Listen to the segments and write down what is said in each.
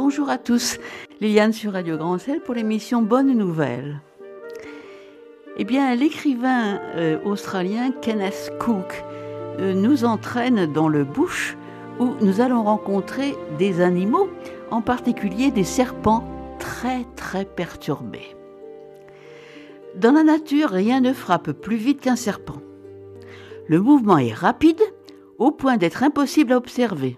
Bonjour à tous, Liliane sur Radio Grand Sel pour l'émission Bonne Nouvelle. Eh bien, l'écrivain australien Kenneth Cook nous entraîne dans le bush où nous allons rencontrer des animaux, en particulier des serpents très perturbés. Dans la nature, rien ne frappe plus vite qu'un serpent. Le mouvement est rapide, au point d'être impossible à observer.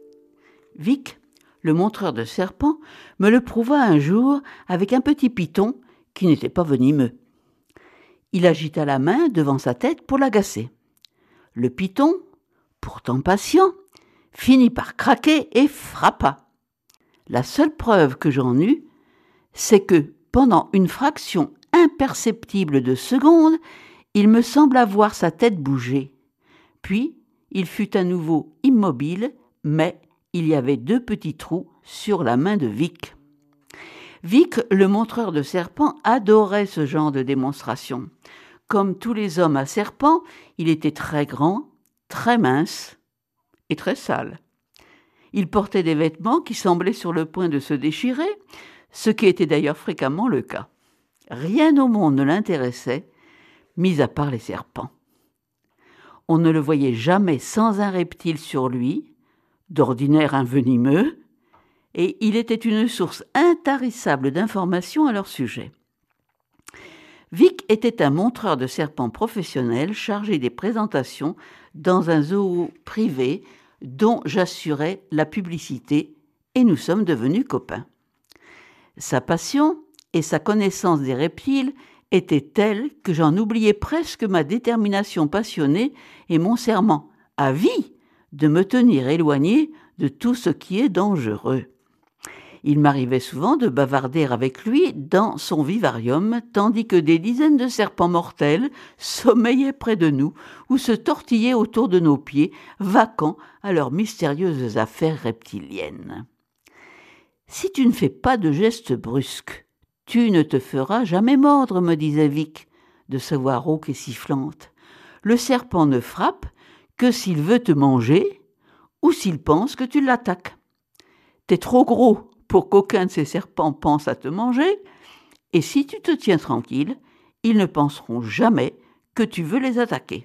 Vic, le montreur de serpents, me le prouva un jour avec un petit python qui n'était pas venimeux. Il agita la main devant sa tête pour l'agacer. Le python, pourtant patient, finit par craquer et frappa. La seule preuve que j'en eus, c'est que pendant une fraction imperceptible de seconde, il me sembla voir sa tête bouger. Puis, il fut à nouveau immobile, mais il y avait 2 petits trous sur la main de Vic. Vic, le montreur de serpents, adorait ce genre de démonstration. Comme tous les hommes à serpents, il était très grand, très mince et très sale. Il portait des vêtements qui semblaient sur le point de se déchirer, ce qui était d'ailleurs fréquemment le cas. Rien au monde ne l'intéressait, mis à part les serpents. On ne le voyait jamais sans un reptile sur lui, d'ordinaire un venimeux, et il était une source intarissable d'informations à leur sujet. Vic était un montreur de serpents professionnel chargé des présentations dans un zoo privé dont j'assurais la publicité, et nous sommes devenus copains. Sa passion et sa connaissance des reptiles étaient telles que j'en oubliais presque ma détermination passionnée et mon serment à vie de me tenir éloigné de tout ce qui est dangereux. Il m'arrivait souvent de bavarder avec lui dans son vivarium, tandis que des dizaines de serpents mortels sommeillaient près de nous ou se tortillaient autour de nos pieds, vaquant à leurs mystérieuses affaires reptiliennes. Si tu ne fais pas de gestes brusques, tu ne te feras jamais mordre, me disait Vic, de sa voix rauque et sifflante. Le serpent ne frappe que s'il veut te manger ou s'il pense que tu l'attaques. T'es trop gros pour qu'aucun de ces serpents pense à te manger, et si tu te tiens tranquille, ils ne penseront jamais que tu veux les attaquer.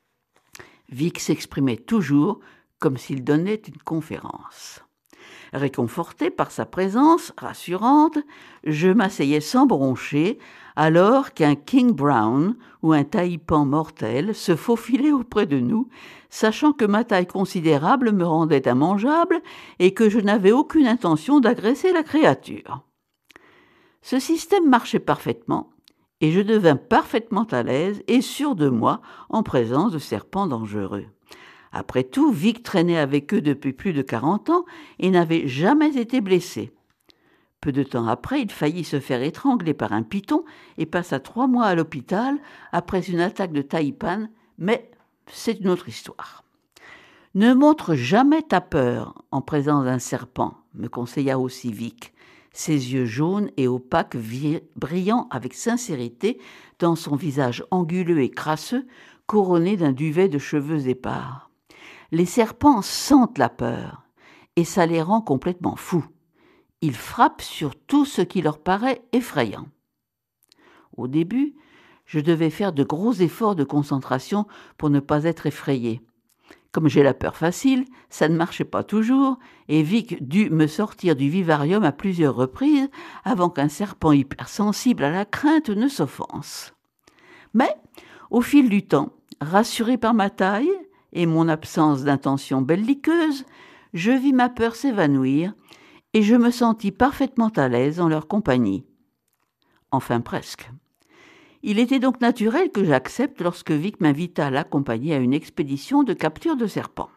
Vic s'exprimait toujours comme s'il donnait une conférence. Réconforté par sa présence rassurante, je m'asseyais sans broncher, alors qu'un King Brown ou un taipan mortel se faufilait auprès de nous, sachant que ma taille considérable me rendait immangeable et que je n'avais aucune intention d'agresser la créature. Ce système marchait parfaitement, et je devins parfaitement à l'aise et sûr de moi en présence de serpents dangereux. Après tout, Vic traînait avec eux depuis plus de 40 ans et n'avait jamais été blessé. Peu de temps après, il faillit se faire étrangler par un python et passa 3 mois à l'hôpital après une attaque de taipan, mais c'est une autre histoire. Ne montre jamais ta peur en présence d'un serpent, me conseilla aussi Vic, ses yeux jaunes et opaques brillant avec sincérité dans son visage anguleux et crasseux, couronné d'un duvet de cheveux épars. Les serpents sentent la peur, et ça les rend complètement fous. Ils frappent sur tout ce qui leur paraît effrayant. Au début, je devais faire de gros efforts de concentration pour ne pas être effrayé. Comme j'ai la peur facile, ça ne marchait pas toujours, et Vic dut me sortir du vivarium à plusieurs reprises avant qu'un serpent hypersensible à la crainte ne s'offense. Mais, au fil du temps, rassuré par ma taille et mon absence d'intention belliqueuse, je vis ma peur s'évanouir et je me sentis parfaitement à l'aise en leur compagnie. Enfin presque. Il était donc naturel que j'accepte lorsque Vic m'invita à l'accompagner à une expédition de capture de serpents.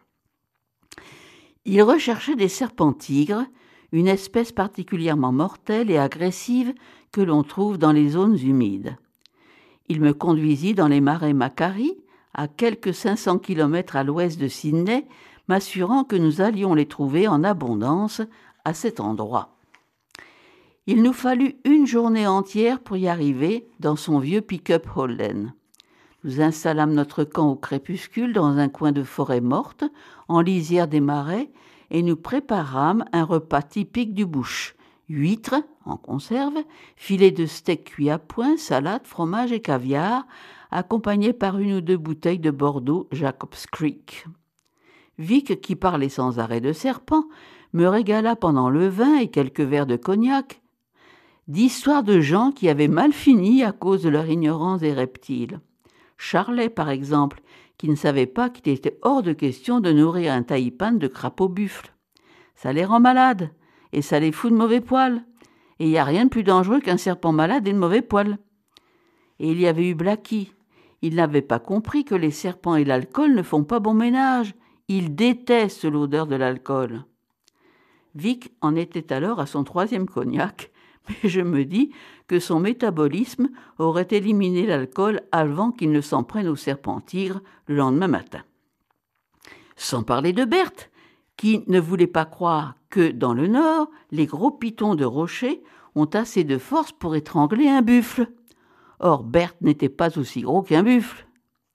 Il recherchait des serpents-tigres, une espèce particulièrement mortelle et agressive que l'on trouve dans les zones humides. Il me conduisit dans les marais Macquarie, à quelques 500 kilomètres à l'ouest de Sydney, m'assurant que nous allions les trouver en abondance à cet endroit. Il nous fallut une journée entière pour y arriver dans son vieux pick-up Holden. Nous installâmes notre camp au crépuscule dans un coin de forêt morte, en lisière des marais, et nous préparâmes un repas typique du bush. Huîtres en conserve, filets de steak cuits à point, salade, fromage et caviar, accompagnés par une ou deux bouteilles de Bordeaux Jacob's Creek. Vic, qui parlait sans arrêt de serpents, me régala pendant le vin et quelques verres de cognac d'histoires de gens qui avaient mal fini à cause de leur ignorance des reptiles. Charlet, par exemple, qui ne savait pas qu'il était hors de question de nourrir un taipan de crapauds buffles. Ça les rend malades, et ça les fout de mauvais poils. Et il n'y a rien de plus dangereux qu'un serpent malade et de mauvais poils. Et il y avait eu Blacky. Il n'avait pas compris que les serpents et l'alcool ne font pas bon ménage. Il déteste l'odeur de l'alcool. Vic en était alors à son 3e cognac, mais je me dis que son métabolisme aurait éliminé l'alcool avant qu'il ne s'en prenne au serpent-tigre le lendemain matin. Sans parler de Berthe, qui ne voulait pas croire que, dans le Nord, les gros pitons de rocher ont assez de force pour étrangler un buffle. Or, Berthe n'était pas aussi gros qu'un buffle.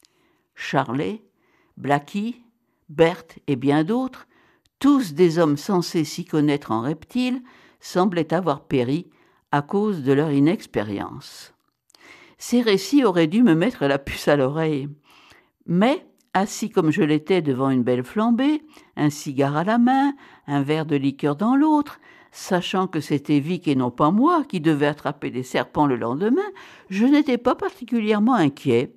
Charlet, Blacky, Berthe et bien d'autres, tous des hommes censés s'y connaître en reptiles, semblaient avoir péri à cause de leur inexpérience. Ces récits auraient dû me mettre la puce à l'oreille. Mais, assis comme je l'étais devant une belle flambée, un cigare à la main, un verre de liqueur dans l'autre, sachant que c'était Vic et non pas moi qui devais attraper des serpents le lendemain, je n'étais pas particulièrement inquiet.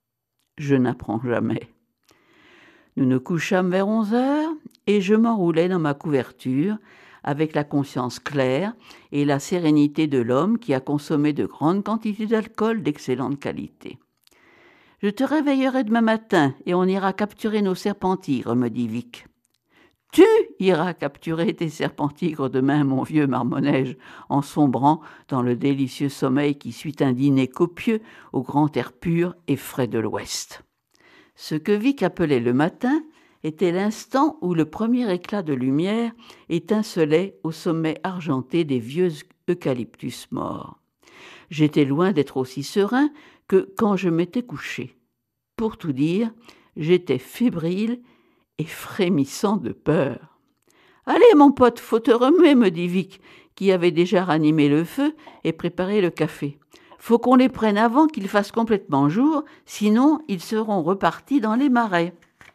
Je n'apprends jamais. Nous nous couchâmes vers 11h et je m'enroulais dans ma couverture avec la conscience claire et la sérénité de l'homme qui a consommé de grandes quantités d'alcool d'excellente qualité. « Je te réveillerai demain matin et on ira capturer nos serpents-tigres, me dit Vic. « Tu iras capturer tes serpents-tigres demain, mon vieux, marmonnai-je, en sombrant dans le délicieux sommeil qui suit un dîner copieux au grand air pur et frais de l'Ouest. » Ce que Vic appelait le matin était l'instant où le premier éclat de lumière étincelait au sommet argenté des vieux eucalyptus morts. J'étais loin d'être aussi serein que quand je m'étais couché. Pour tout dire, j'étais fébrile et frémissant de peur. « Allez, mon pote, faut te remuer, me dit Vic, qui avait déjà ranimé le feu et préparé le café. Faut qu'on les prenne avant qu'il fasse complètement jour, sinon ils seront repartis dans les marais. »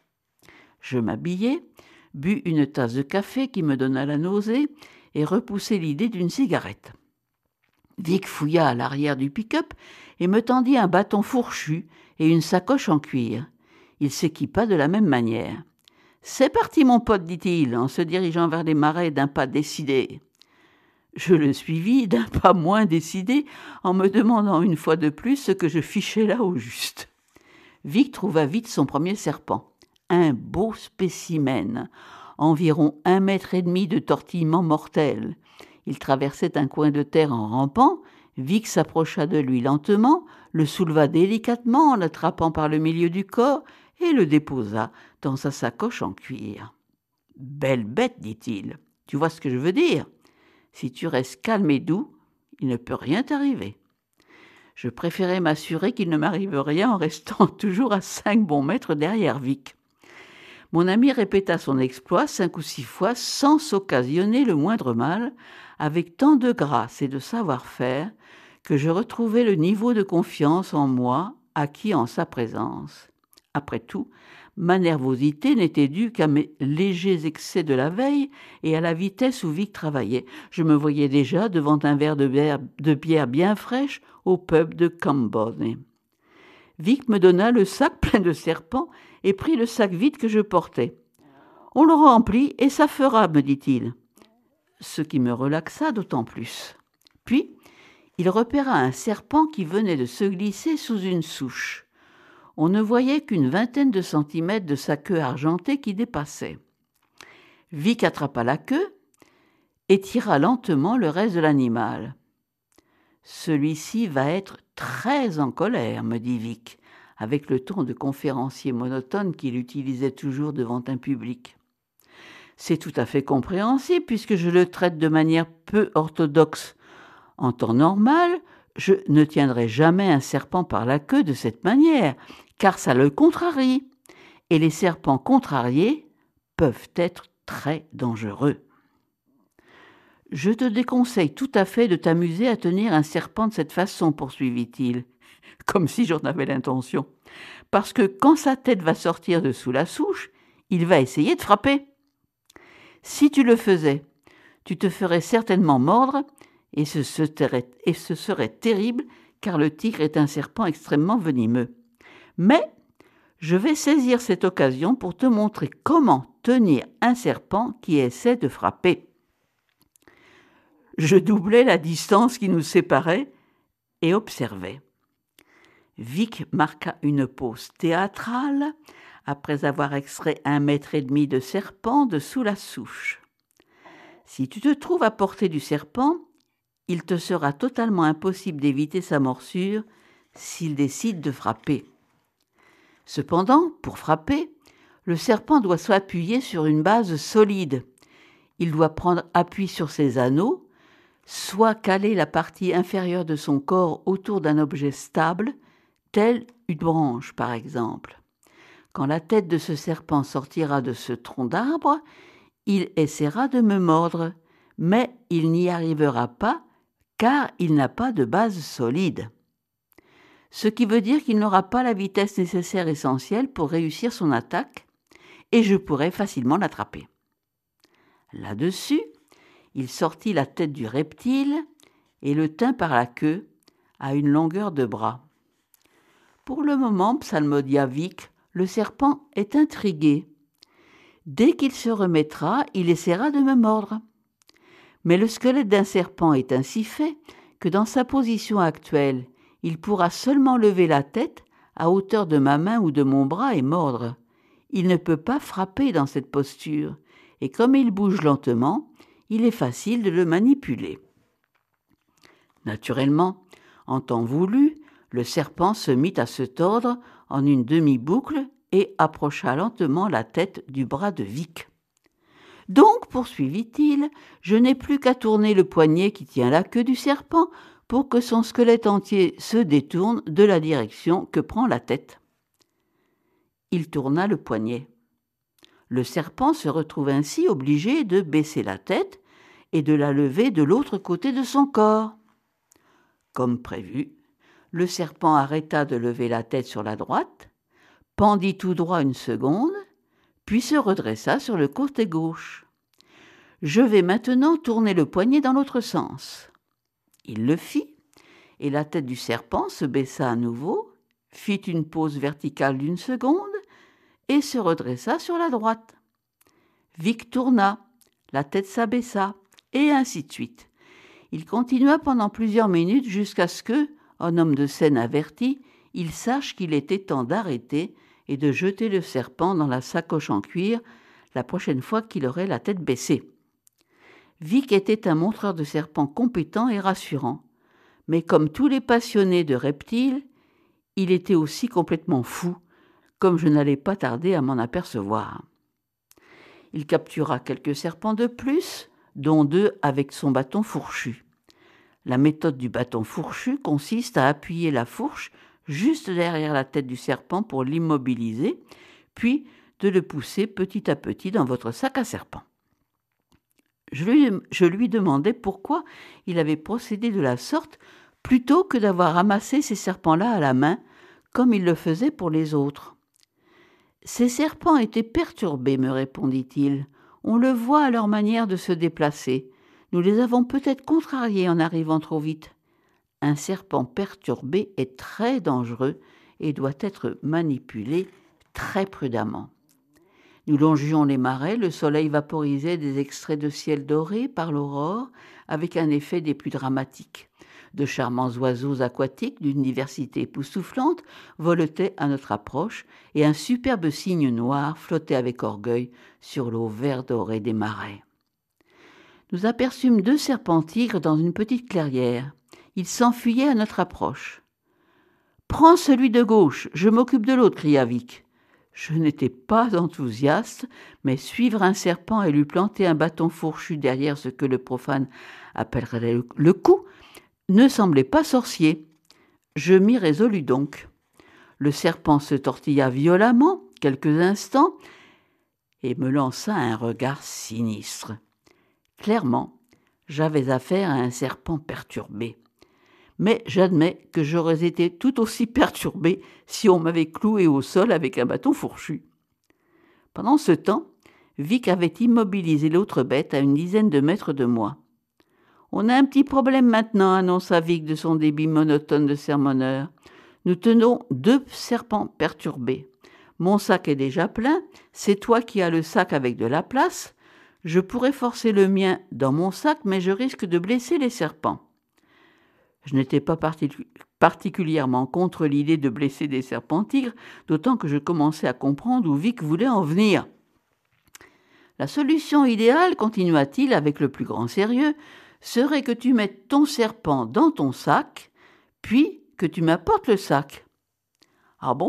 Je m'habillai, bus une tasse de café qui me donna la nausée et repoussai l'idée d'une cigarette. Vic fouilla à l'arrière du pick-up et me tendit un bâton fourchu et une sacoche en cuir. Il s'équipa de la même manière. « C'est parti, mon pote, dit-il, en se dirigeant vers les marais d'un pas décidé. » Je le suivis d'un pas moins décidé en me demandant une fois de plus ce que je fichais là au juste. Vic trouva vite son premier serpent. Un beau spécimen, environ 1,5 mètre de tortillement mortel. Il traversait un coin de terre en rampant. Vic s'approcha de lui lentement, le souleva délicatement en l'attrapant par le milieu du corps et le déposa dans sa sacoche en cuir. « Belle bête, dit-il. Tu vois ce que je veux dire ? Si tu restes calme et doux, il ne peut rien t'arriver. » Je préférais m'assurer qu'il ne m'arrive rien en restant toujours à 5 bons mètres derrière Vic. Mon ami répéta son exploit 5 ou 6 fois sans s'occasionner le moindre mal, avec tant de grâce et de savoir-faire que je retrouvai le niveau de confiance en moi acquis en sa présence. Après tout, ma nervosité n'était due qu'à mes légers excès de la veille et à la vitesse où Vic travaillait. Je me voyais déjà devant un verre de bière bien fraîche au pub de Camborne. Vic me donna le sac plein de serpents et prit le sac vide que je portais. « On le remplit et ça fera, me dit-il. » Ce qui me relaxa d'autant plus. Puis, il repéra un serpent qui venait de se glisser sous une souche. On ne voyait qu'une 20aine de centimètres de sa queue argentée qui dépassait. Vic attrapa la queue et tira lentement le reste de l'animal. « Celui-ci va être très en colère, me dit Vic, avec le ton de conférencier monotone qu'il utilisait toujours devant un public. C'est tout à fait compréhensible puisque je le traite de manière peu orthodoxe. En temps normal, je ne tiendrai jamais un serpent par la queue de cette manière, car ça le contrarie. Et les serpents contrariés peuvent être très dangereux. Je te déconseille tout à fait de t'amuser à tenir un serpent de cette façon, poursuivit-il, comme si j'en avais l'intention, parce que quand sa tête va sortir de sous la souche, il va essayer de frapper. Si tu le faisais, tu te ferais certainement mordre, et ce serait terrible, car le tigre est un serpent extrêmement venimeux. Mais je vais saisir cette occasion pour te montrer comment tenir un serpent qui essaie de frapper. Je doublais la distance qui nous séparait et observais. Vic marqua une pause théâtrale après avoir extrait 1,5 mètre de serpent de sous la souche. Si tu te trouves à portée du serpent, il te sera totalement impossible d'éviter sa morsure s'il décide de frapper. Cependant, pour frapper, le serpent doit s'appuyer sur une base solide. Il doit prendre appui sur ses anneaux, soit caler la partie inférieure de son corps autour d'un objet stable, tel une branche par exemple. Quand la tête de ce serpent sortira de ce tronc d'arbre, il essaiera de me mordre, mais il n'y arrivera pas car il n'a pas de base solide. Ce qui veut dire qu'il n'aura pas la vitesse nécessaire essentielle pour réussir son attaque, et je pourrai facilement l'attraper. Là-dessus, il sortit la tête du reptile et le tint par la queue à une longueur de bras. Pour le moment, psalmodia Vic, le serpent est intrigué. Dès qu'il se remettra, il essaiera de me mordre. Mais le squelette d'un serpent est ainsi fait que dans sa position actuelle, il pourra seulement lever la tête à hauteur de ma main ou de mon bras et mordre. Il ne peut pas frapper dans cette posture, et comme il bouge lentement, il est facile de le manipuler. Naturellement, en temps voulu, le serpent se mit à se tordre en une demi-boucle et approcha lentement la tête du bras de Vic. Donc, poursuivit-il, je n'ai plus qu'à tourner le poignet qui tient la queue du serpent pour que son squelette entier se détourne de la direction que prend la tête. Il tourna le poignet. Le serpent se retrouve ainsi obligé de baisser la tête et de la lever de l'autre côté de son corps. Comme prévu, le serpent arrêta de lever la tête sur la droite, pendit tout droit une seconde, puis se redressa sur le côté gauche. Je vais maintenant tourner le poignet dans l'autre sens. Il le fit, et la tête du serpent se baissa à nouveau, fit une pause verticale d'1 seconde et se redressa sur la droite. Vic tourna, la tête s'abaissa, et ainsi de suite. Il continua pendant plusieurs minutes jusqu'à ce que, en homme de scène averti, il sache qu'il était temps d'arrêter et de jeter le serpent dans la sacoche en cuir la prochaine fois qu'il aurait la tête baissée. Vic était un montreur de serpents compétent et rassurant, mais comme tous les passionnés de reptiles, il était aussi complètement fou, comme je n'allais pas tarder à m'en apercevoir. Il captura quelques serpents de plus, dont 2 avec son bâton fourchu. La méthode du bâton fourchu consiste à appuyer la fourche juste derrière la tête du serpent pour l'immobiliser, puis de le pousser petit à petit dans votre sac à serpent. Je lui demandai pourquoi il avait procédé de la sorte plutôt que d'avoir ramassé ces serpents-là à la main, comme il le faisait pour les autres. Ces serpents étaient perturbés, me répondit-il. On le voit à leur manière de se déplacer. Nous les avons peut-être contrariés en arrivant trop vite. Un serpent perturbé est très dangereux et doit être manipulé très prudemment. Nous longions les marais, le soleil vaporisait des extraits de ciel doré par l'aurore avec un effet des plus dramatiques. De charmants oiseaux aquatiques d'une diversité époustouflante voletaient à notre approche et un superbe cygne noir flottait avec orgueil sur l'eau vert dorée des marais. Nous aperçûmes 2 serpents-tigres dans une petite clairière. Ils s'enfuyaient à notre approche. « Prends celui de gauche, je m'occupe de l'autre » cria Vic. Je n'étais pas enthousiaste, mais suivre un serpent et lui planter un bâton fourchu derrière ce que le profane appellerait le cou ne semblait pas sorcier. Je m'y résolus donc. Le serpent se tortilla violemment quelques instants et me lança un regard sinistre. Clairement, j'avais affaire à un serpent perturbé. Mais j'admets que j'aurais été tout aussi perturbé si on m'avait cloué au sol avec un bâton fourchu. Pendant ce temps, Vic avait immobilisé l'autre bête à une dizaine de mètres de moi. « On a un petit problème maintenant », annonça Vic de son débit monotone de sermonneur. « Nous tenons 2 serpents perturbés. Mon sac est déjà plein, c'est toi qui as le sac avec de la place. Je pourrais forcer le mien dans mon sac, mais je risque de blesser les serpents. » Je n'étais pas particulièrement contre l'idée de blesser des serpents-tigres, d'autant que je commençais à comprendre où Vic voulait en venir. « La solution idéale, continua-t-il avec le plus grand sérieux, serait que tu mettes ton serpent dans ton sac, puis que tu m'apportes le sac. »« Ah bon ?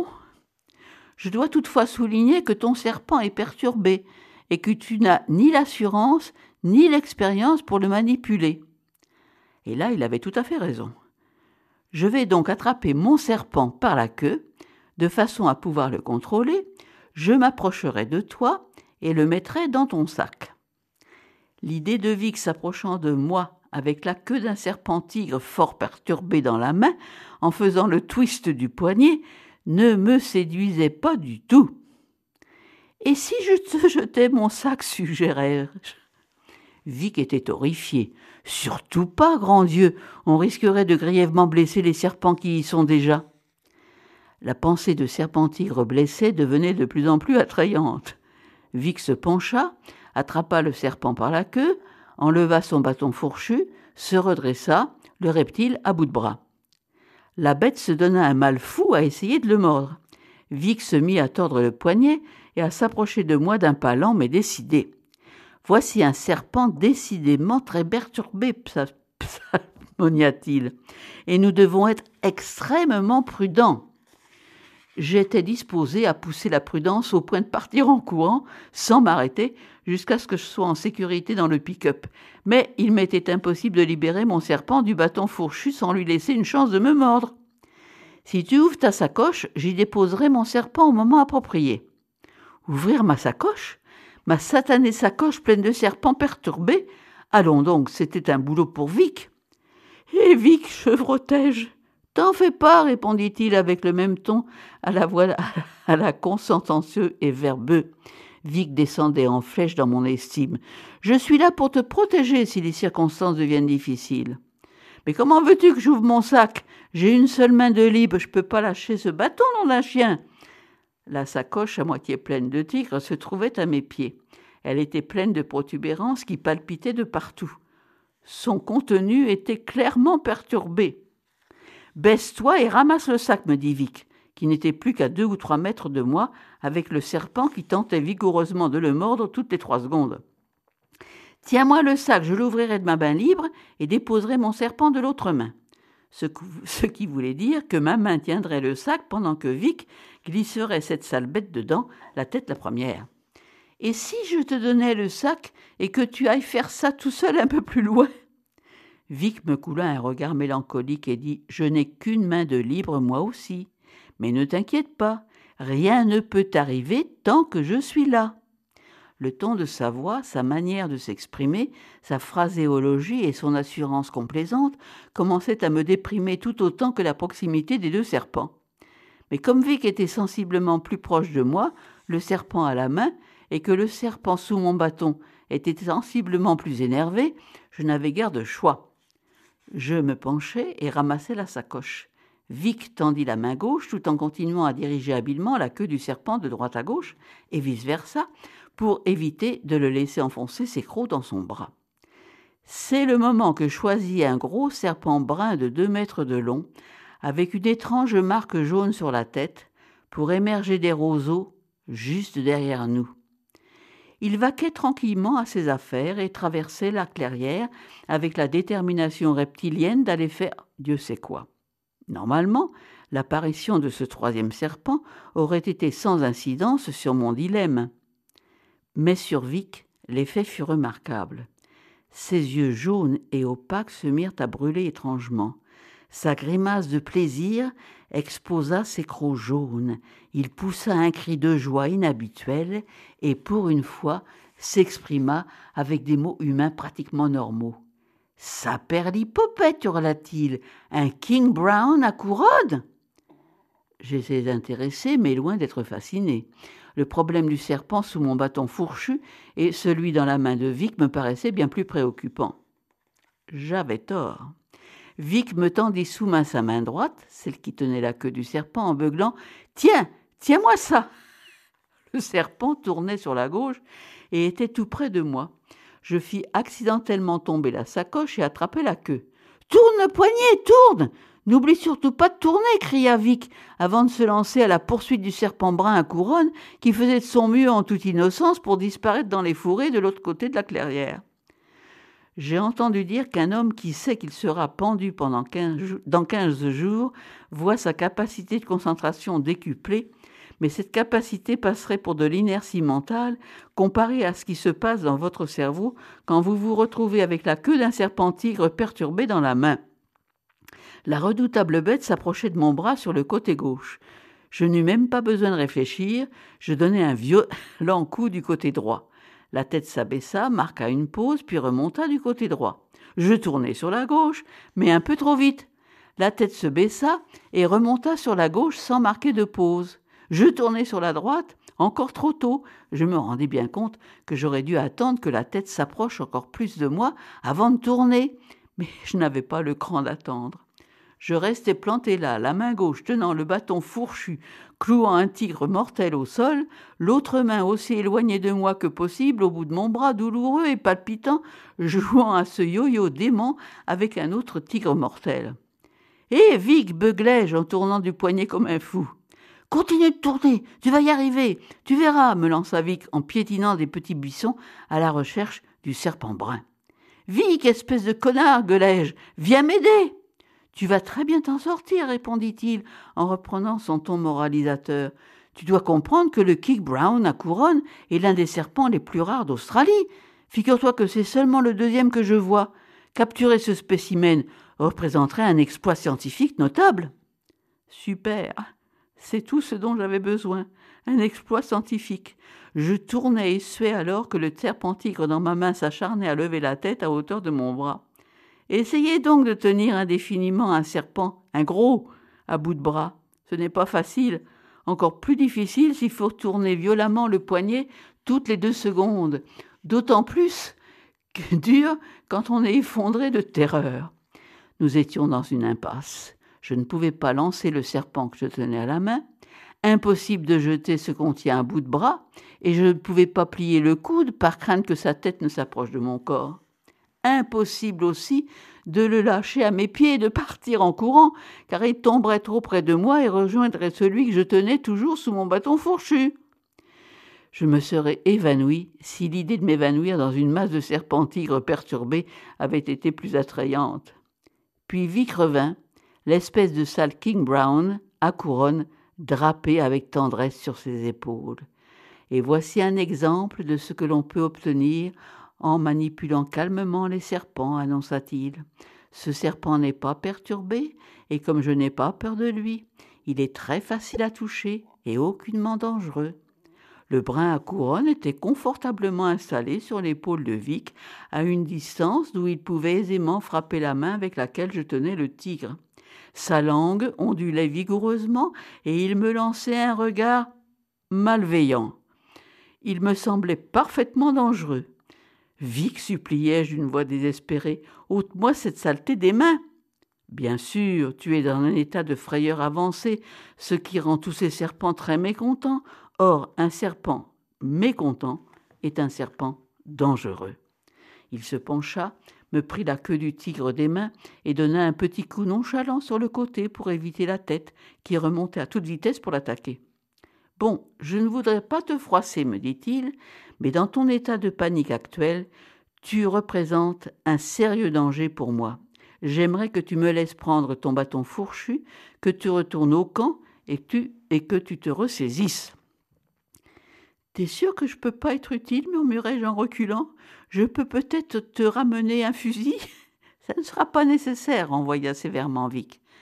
Je dois toutefois souligner que ton serpent est perturbé et que tu n'as ni l'assurance ni l'expérience pour le manipuler. » Et là, il avait tout à fait raison. Je vais donc attraper mon serpent par la queue, de façon à pouvoir le contrôler. Je m'approcherai de toi et le mettrai dans ton sac. L'idée de Vic s'approchant de moi avec la queue d'un serpent-tigre fort perturbé dans la main, en faisant le twist du poignet, ne me séduisait pas du tout. « Et si je te jetais mon sac ?» suggérai-je. Vic était horrifié. « Surtout pas, grand Dieu, on risquerait de grièvement blesser les serpents qui y sont déjà. » La pensée de serpent-tigre blessé devenait de plus en plus attrayante. Vic se pencha, attrapa le serpent par la queue, enleva son bâton fourchu, se redressa, le reptile à bout de bras. La bête se donna un mal fou à essayer de le mordre. Vic se mit à tordre le poignet et à s'approcher de moi d'un pas lent mais décidé. « Voici un serpent décidément très perturbé, psalmonia-t-il, et nous devons être extrêmement prudents. » J'étais disposé à pousser la prudence au point de partir en courant, sans m'arrêter, jusqu'à ce que je sois en sécurité dans le pick-up. Mais il m'était impossible de libérer mon serpent du bâton fourchu sans lui laisser une chance de me mordre. « Si tu ouvres ta sacoche, j'y déposerai mon serpent au moment approprié. » Ouvrir ma sacoche ? Ma satanée sacoche pleine de serpents perturbés ? Allons donc, c'était un boulot pour Vic. « Eh Vic, chevrotai-je. T'en fais pas, répondit-il avec le même ton, à la voix à la consententieux et verbeux. Vic descendait en flèche dans mon estime. Je suis là pour te protéger si les circonstances deviennent difficiles. Mais comment veux-tu que j'ouvre mon sac ? J'ai une seule main de libre, je peux pas lâcher ce bâton, nom d'un chien. La sacoche, à moitié pleine de tigres, se trouvait à mes pieds. Elle était pleine de protubérances qui palpitaient de partout. Son contenu était clairement perturbé. « Baisse-toi et ramasse le sac, me dit Vic, qui n'était plus qu'à 2 ou 3 mètres de moi, avec le serpent qui tentait vigoureusement de le mordre toutes les 3 secondes. « Tiens-moi le sac, je l'ouvrirai de ma main libre et déposerai mon serpent de l'autre main. » Ce qui voulait dire que ma main tiendrait le sac pendant que Vic glisserait cette sale bête dedans, la tête la première. « Et si je te donnais le sac et que tu ailles faire ça tout seul un peu plus loin ?» Vic me coula un regard mélancolique et dit « Je n'ai qu'une main de libre, moi aussi. Mais ne t'inquiète pas, rien ne peut t'arriver tant que je suis là. » Le ton de sa voix, sa manière de s'exprimer, sa phraséologie et son assurance complaisante commençaient à me déprimer tout autant que la proximité des 2 serpents. Mais comme Vic était sensiblement plus proche de moi, le serpent à la main, et que le serpent sous mon bâton était sensiblement plus énervé, je n'avais guère de choix. Je me penchai et ramassai la sacoche. Vic tendit la main gauche tout en continuant à diriger habilement la queue du serpent de droite à gauche, et vice-versa, pour éviter de le laisser enfoncer ses crocs dans son bras. C'est le moment que choisit un gros serpent brun de 2 mètres de long, avec une étrange marque jaune sur la tête, pour émerger des roseaux juste derrière nous. Il vaquait tranquillement à ses affaires et traversait la clairière avec la détermination reptilienne d'aller faire Dieu sait quoi. Normalement, l'apparition de ce 3e serpent aurait été sans incidence sur mon dilemme. Mais sur Vic, l'effet fut remarquable. Ses yeux jaunes et opaques se mirent à brûler étrangement. Sa grimace de plaisir exposa ses crocs jaunes. Il poussa un cri de joie inhabituel et, pour une fois, s'exprima avec des mots humains pratiquement normaux. « Saperlipopette, hurla-t-il, un King Brown à couronne !» J'étais intéressé, mais loin d'être fasciné. Le problème du serpent sous mon bâton fourchu et celui dans la main de Vic me paraissaient bien plus préoccupants. J'avais tort. Vic me tendit sous main sa main droite, celle qui tenait la queue du serpent, en beuglant « Tiens, tiens-moi ça !» Le serpent tournait sur la gauche et était tout près de moi. Je fis accidentellement tomber la sacoche et attraper la queue. « Tourne le poignet, tourne ! N'oublie surtout pas de tourner !» cria Vic, avant de se lancer à la poursuite du serpent brun à couronne qui faisait de son mieux en toute innocence pour disparaître dans les fourrés de l'autre côté de la clairière. J'ai entendu dire qu'un homme qui sait qu'il sera pendu pendant 15 jours voit sa capacité de concentration décuplée, mais cette capacité passerait pour de l'inertie mentale comparée à ce qui se passe dans votre cerveau quand vous vous retrouvez avec la queue d'un serpent-tigre perturbé dans la main. La redoutable bête s'approchait de mon bras sur le côté gauche. Je n'eus même pas besoin de réfléchir, je donnai un violent coup du côté droit. La tête s'abaissa, marqua une pause, puis remonta du côté droit. Je tournai sur la gauche, mais un peu trop vite. La tête se baissa et remonta sur la gauche sans marquer de pause. Je tournai sur la droite, encore trop tôt. Je me rendis bien compte que j'aurais dû attendre que la tête s'approche encore plus de moi avant de tourner. Mais je n'avais pas le cran d'attendre. Je restai planté là, la main gauche tenant le bâton fourchu, clouant un tigre mortel au sol, l'autre main aussi éloignée de moi que possible au bout de mon bras douloureux et palpitant, jouant à ce yo-yo dément avec un autre tigre mortel. « Hé, Vic !» beuglai-je en tournant du poignet comme un fou. « Continue de tourner, tu vas y arriver, tu verras !» me lança Vic en piétinant des petits buissons à la recherche du serpent brun. « Vic, espèce de connard !» gueulai-je, « viens m'aider !» « Tu vas très bien t'en sortir, » répondit-il en reprenant son ton moralisateur. « Tu dois comprendre que le King Brown à couronne est l'un des serpents les plus rares d'Australie. Figure-toi que c'est seulement le deuxième que je vois. Capturer ce spécimen représenterait un exploit scientifique notable. » Super, c'est tout ce dont j'avais besoin, un exploit scientifique. Je tournais et suais alors que le serpent-tigre dans ma main s'acharnait à lever la tête à hauteur de mon bras. Essayez donc de tenir indéfiniment un serpent, un gros, à bout de bras. Ce n'est pas facile, encore plus difficile s'il faut tourner violemment le poignet toutes les 2 secondes, d'autant plus que dur quand on est effondré de terreur. Nous étions dans une impasse. Je ne pouvais pas lancer le serpent que je tenais à la main, impossible de jeter ce qu'on tient à bout de bras, et je ne pouvais pas plier le coude par crainte que sa tête ne s'approche de mon corps. Impossible aussi de le lâcher à mes pieds et de partir en courant, car il tomberait trop près de moi et rejoindrait celui que je tenais toujours sous mon bâton fourchu. Je me serais évanoui si l'idée de m'évanouir dans une masse de serpents-tigres perturbés avait été plus attrayante. Puis Vic revint, l'espèce de sale King Brown, à couronne, drapé avec tendresse sur ses épaules. Et voici un exemple de ce que l'on peut obtenir en manipulant calmement les serpents, annonça-t-il. Ce serpent n'est pas perturbé, et comme je n'ai pas peur de lui, il est très facile à toucher et aucunement dangereux. Le brun à couronne était confortablement installé sur l'épaule de Vic, à une distance d'où il pouvait aisément frapper la main avec laquelle je tenais le tigre. Sa langue ondulait vigoureusement et il me lançait un regard malveillant. Il me semblait parfaitement dangereux. « Vic, suppliai-je d'une voix désespérée, ôte-moi cette saleté des mains. » « Bien sûr, tu es dans un état de frayeur avancé, ce qui rend tous ces serpents très mécontents. Or, un serpent mécontent est un serpent dangereux. » Il se pencha, me prit la queue du tigre des mains et donna un petit coup nonchalant sur le côté pour éviter la tête qui remontait à toute vitesse pour l'attaquer. « Bon, je ne voudrais pas te froisser, me dit-il, mais dans ton état de panique actuel, tu représentes un sérieux danger pour moi. J'aimerais que tu me laisses prendre ton bâton fourchu, que tu retournes au camp et que tu te ressaisisses. »« T'es sûr que je peux pas être utile ?» murmurai-je en reculant. « Je peux peut-être te ramener un fusil ?»« Ça ne sera pas nécessaire, » envoya sévèrement Vic.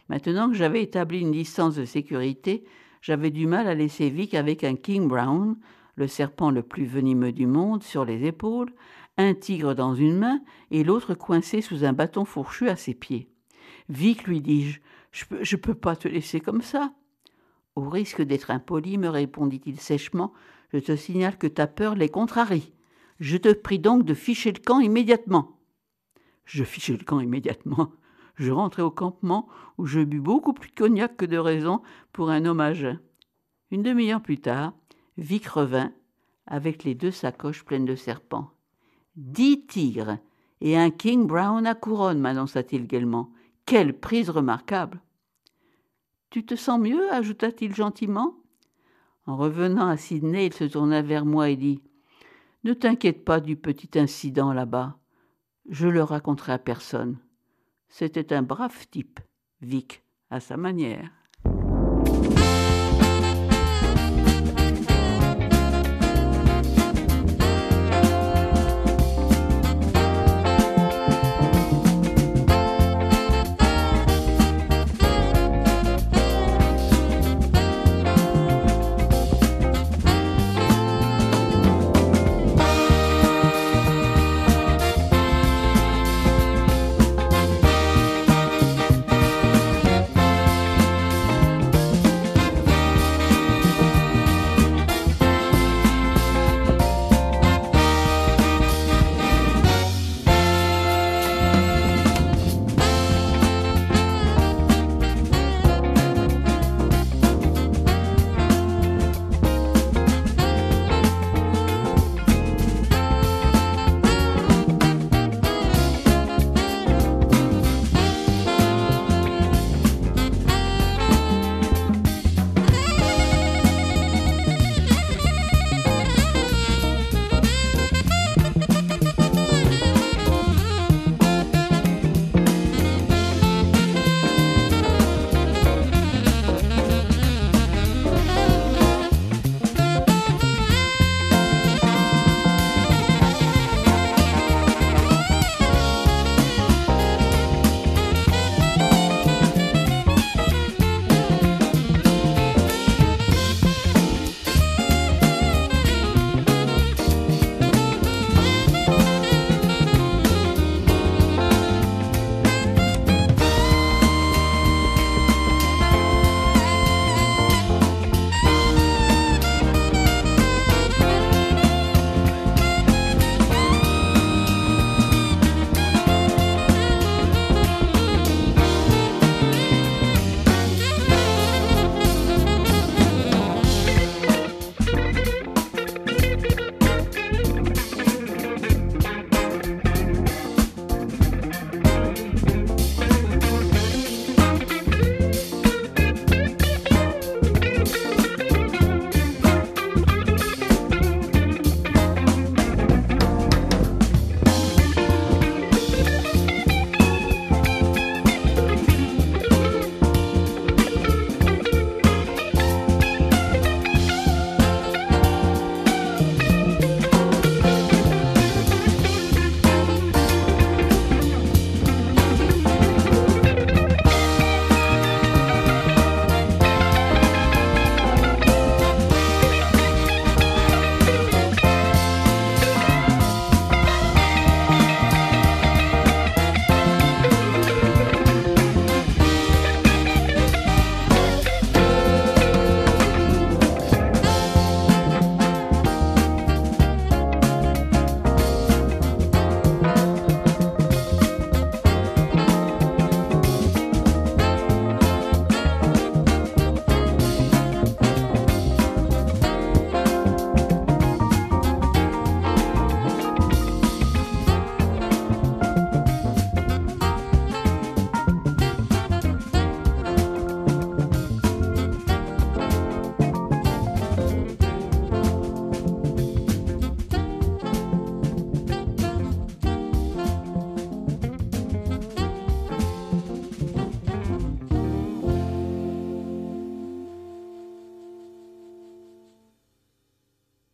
Maintenant que j'avais établi une distance de sécurité, j'avais du mal à laisser Vic avec un King Brown, le serpent le plus venimeux du monde, sur les épaules, un tigre dans une main et l'autre coincé sous un bâton fourchu à ses pieds. « Vic, lui dis-je, je peux pas te laisser comme ça. » « Au risque d'être impoli, me répondit-il sèchement, je te signale que ta peur les contrarie. Je te prie donc de ficher le camp immédiatement. » Je fichai le camp immédiatement. Je rentrai au campement où je bus beaucoup plus de cognac que de raison pour un homme à jeun. Une demi-heure plus tard, Vic revint avec les 2 sacoches pleines de serpents. 10 tigres et un King Brown à couronne, m'annonça-t-il gaiement. Quelle prise remarquable! Tu te sens mieux, ajouta-t-il gentiment. En revenant à Sydney, il se tourna vers moi et dit « Ne t'inquiète pas du petit incident là-bas. Je le raconterai à personne. C'était un brave type, Vic, à sa manière. »